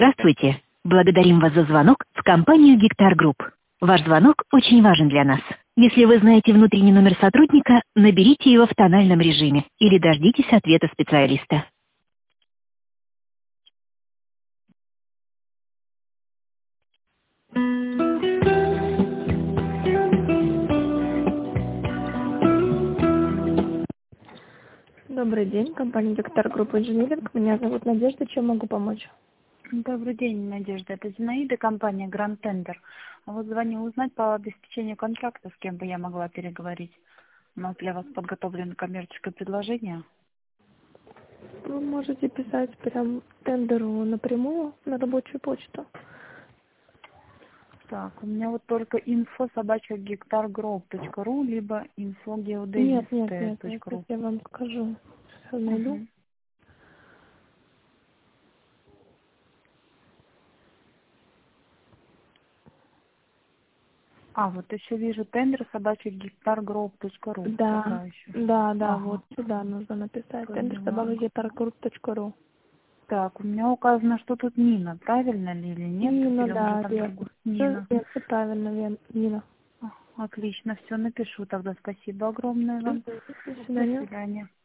Здравствуйте. Благодарим вас за звонок в компанию Гектар Групп. Ваш звонок очень важен для нас. Если вы знаете внутренний номер сотрудника, наберите его в тональном режиме или дождитесь ответа специалиста. Добрый день, компания Гектар Групп Инжиниринг. Меня зовут Надежда, чем могу помочь? Добрый день, Надежда. Это Зинаида, компания Grand Tender. А вот звоню узнать по обеспечению контракта, с кем бы я могла переговорить. У нас для вас подготовлено коммерческое предложение. Вы можете писать прям тендеру напрямую на рабочую почту. Так, у меня вот только info@hectargroup.ru либо Нет, info.geodesist.ru. я вам покажу. Сейчас найду. Угу. А, вот еще вижу tender@hectargroup.ru. Да, Какая еще? да, Ага, вот сюда нужно написать. поняла. tender@getargroup.ru. Так, у меня указано, что тут Нина, правильно ли или нет? Нина, Или уже да, там верно. другой? Нина. Все правильно, Нина. Отлично, все напишу тогда. Спасибо огромное вам. До До свидания. свидания.